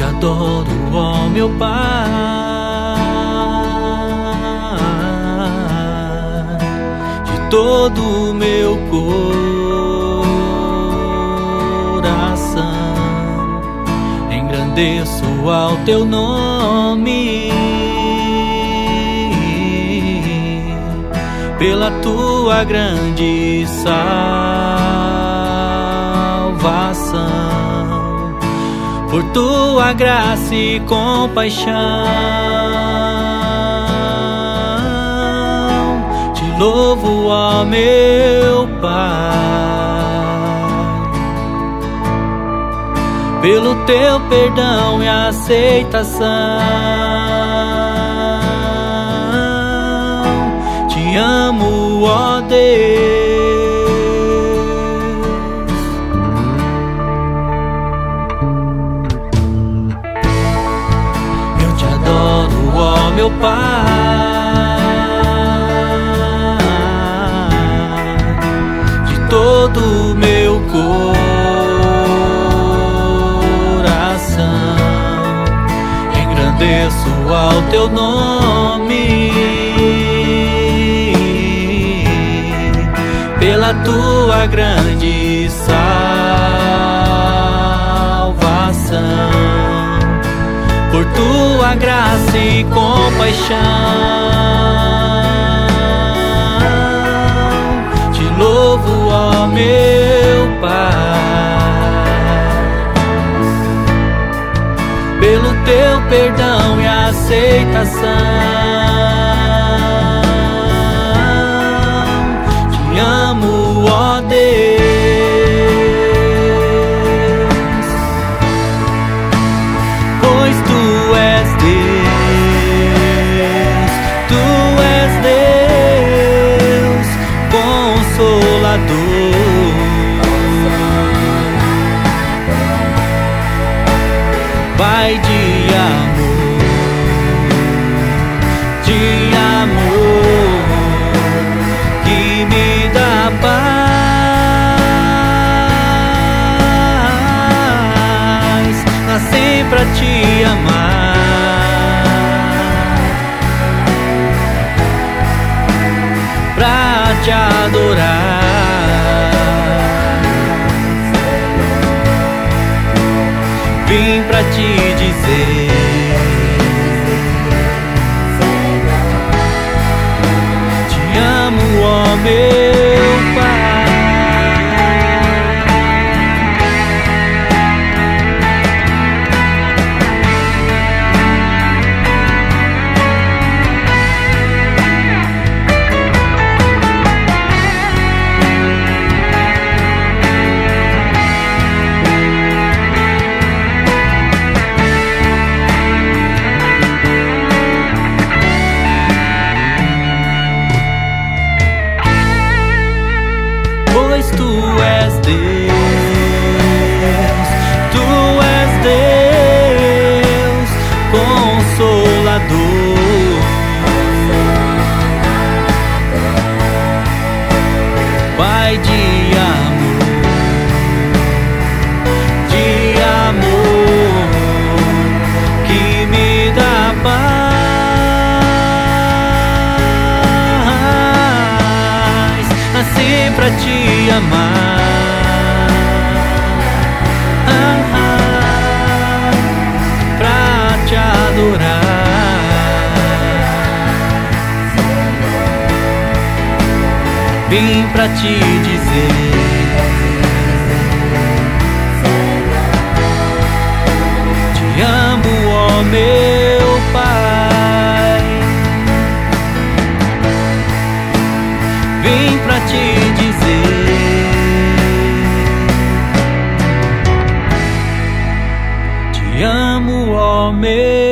adoro, ó meu Pai, de todo o meu coração. Engrandeço ao teu nome, pela tua grande salvação. Por tua graça e compaixão, te louvo, ó meu Pai, pelo teu perdão e aceitação. Te amo, ó Deus. Meu Pai, de todo o meu coração, engrandeço ao teu nome, pela tua grande salvação. Por tua graça e compaixão, te louvo, ó meu Pai, pelo teu perdão e aceitação. Te amo, ó Deus. Pai de amor, que me dá paz, nasci pra te amar, pra te adorar. Vim pra te dizer, te amo, ó meu Pai. Pois tu és Deus, tu és Deus, Consolador, Pai de amor, que me dá paz, nasci pra te amar, pra te adorar. Vim pra te dizer, te amo, ó meu Pai. Vim pra te dizer, te amo, ó meu